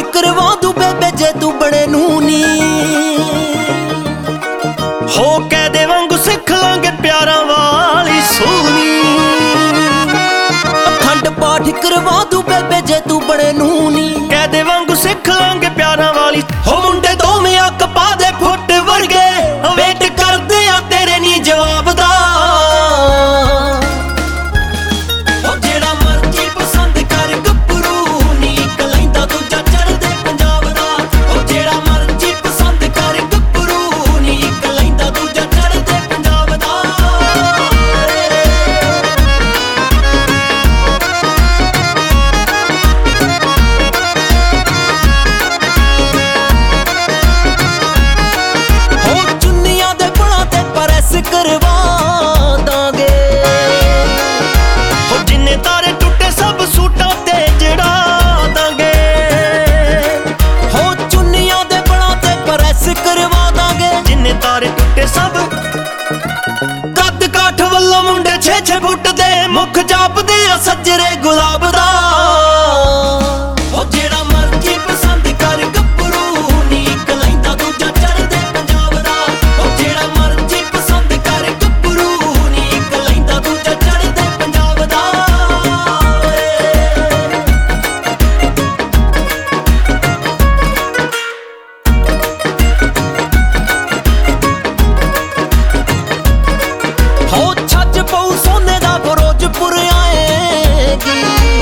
करवा दूं बेबे जे तू बड़े नूनी। हो कैदे वांगू सिख लांगे प्यारां वाली सूनी। अखंड पाठ करवा दूं बेबे जे तू बड़े नूनी। कैदे वांगू सिख लांगे प्यारां वाली। हो मुंडे दोवें अक पा दे फुट वर्गे वेट करदे आ तेरे नी जवाब दा। करवा दांगे हो जिन्ने तारे टुटे सब सूटां ते जड़ा दांगे। हो चुन्नियां दे बड़ा ते प्रेस करवा दांगे। जिन्ने तारे टुटे सब कद काठ वल्लों मुंडे 6-6 फुट दे मुख जापदे आ सज्जरे गुलाब दा। सोने दा फिरोजपुर आएगी।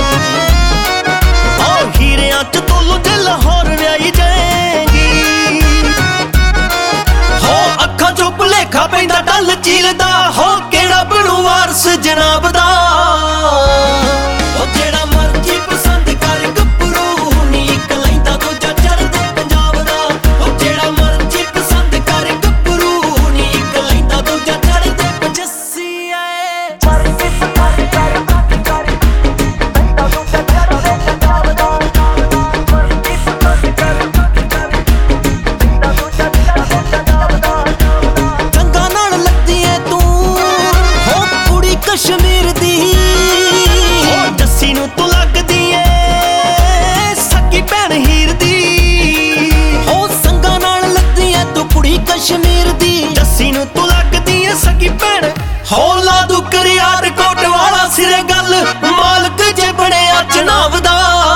हीरियां च तोलू ते लाहौर व्याई जाएगी। हो अखां चों भुलेखा पैंदा डल झील दा। हो केड़ा बनू वारस जनाब दा। कश्मीर दी हो जस्सी नूं तू लगदी ए सकी भैन हीर दी। हो संगा नाल लगदी ए तू कुड़ी कश्मीर दी। जस्सी नूं तू लगदी ए सकी भैन। हो ला दू करियार कोट वाला सिरे गल मालक जे बणिया चनाव दा।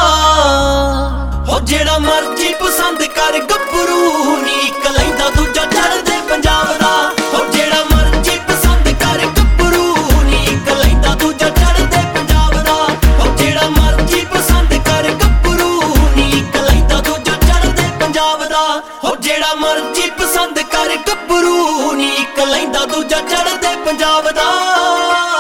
हो जेड़ा मर्जी पसंद कर गब्बरू नी इक लैंदा दूजा चढ़दे पंजाब दा। हो जेड़ा मर्जी पसंद कर गब्बरू नी इक लैंदा दूजा चढ़दे पंजाब दा। हो जेड़ा मर्जी पसंद कर गब्बरू नी इक लैंदा दूजा चढ़दे पंजाब दा। हो जेड़ा मर्जी पसंद कर गब्बरू नी इक लैंदा दूजा चढ़दे पंजाब दा।